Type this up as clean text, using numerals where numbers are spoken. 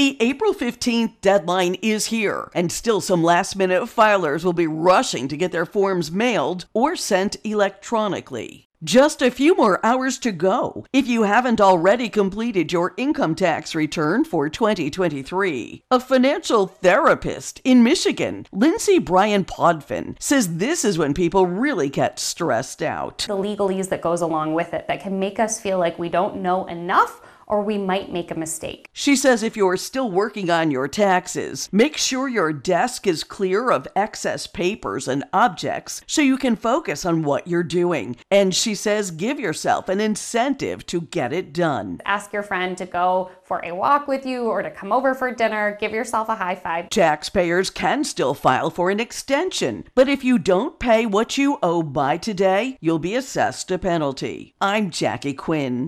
The April 15th deadline is here, and still some last-minute filers will be rushing to get their forms mailed or sent electronically. Just a few more hours to go if you haven't already completed your income tax return for 2023. A financial therapist in Michigan, Lindsay Bryan Podfin, says this is when people really get stressed out. The legalese that goes along with it that can make us feel like we don't know enough or we might make a mistake. She says if you're still working on your taxes, make sure your desk is clear of excess papers and objects so you can focus on what you're doing. And she says give yourself an incentive to get it done. Ask your friend to go for a walk with you or to come over for dinner. Give yourself a high five. Taxpayers can still file for an extension, but if you don't pay what you owe by today, you'll be assessed a penalty. I'm Jackie Quinn.